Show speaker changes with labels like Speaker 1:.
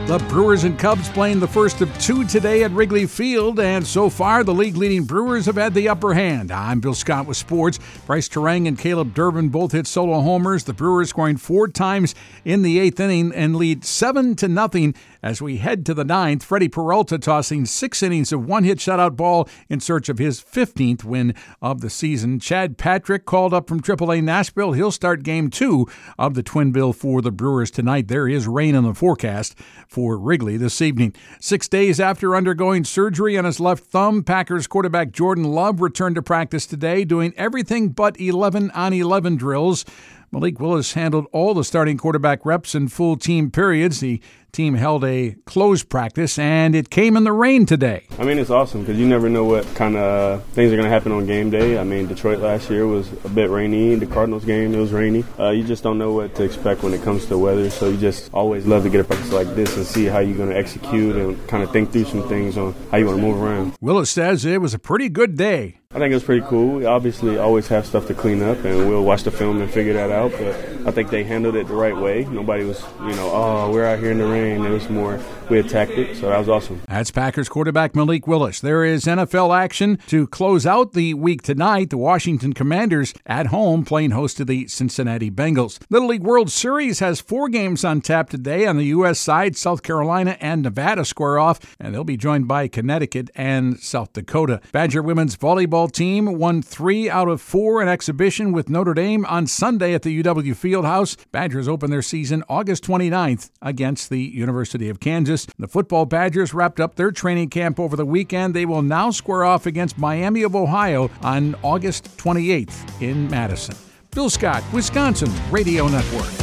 Speaker 1: The Brewers and Cubs playing the first of two today at Wrigley Field, and so far the league-leading Brewers have had the upper hand. I'm Bill Scott with sports. Bryce Terang and Caleb Durbin both hit solo homers. The Brewers scoring 4 times in the 8th inning and lead 7-0 as we head to the 9th. Freddie Peralta tossing 6 innings of one-hit shutout ball in search of his 15th win of the season. Chad Patrick called up from AAA Nashville. He'll start Game 2 of the Twin Bill for the Brewers tonight. There is rain in the forecast for Wrigley this evening. 6 days after undergoing surgery on his left thumb, Packers quarterback Jordan Love returned to practice today, doing everything but 11-on-11 drills. Malik Willis handled all the starting quarterback reps in full team periods. The team held a closed practice, and it came in the rain today.
Speaker 2: I mean, it's awesome because you never know what kind of things are going to happen on game day. I mean, Detroit last year was a bit rainy. The Cardinals game, it was rainy. You just don't know what to expect when it comes to weather, so you just always love to get a practice like this and see how you're going to execute and kind of think through some things on how you want to move around.
Speaker 1: Willis says it was a pretty good day.
Speaker 2: I think it was pretty cool. We obviously always have stuff to clean up, and we'll watch the film and figure that out, but I think they handled it the right way. Nobody was, we're out here in the rain. It was more, we attacked it, so that was awesome.
Speaker 1: That's Packers quarterback Malik Willis. There is NFL action to close out the week tonight. The Washington Commanders at home playing host to the Cincinnati Bengals. Little League World Series has 4 games on tap today. On the U.S. side, South Carolina and Nevada square off, and they'll be joined by Connecticut and South Dakota. Badger women's volleyball team won 3 out of 4 in exhibition with Notre Dame on Sunday at the UW Fieldhouse. Badgers open their season August 29th against the University of Kansas. The football Badgers wrapped up their training camp over the weekend. They will now square off against Miami of Ohio on August 28th in Madison. Bill Scott, Wisconsin Radio Network.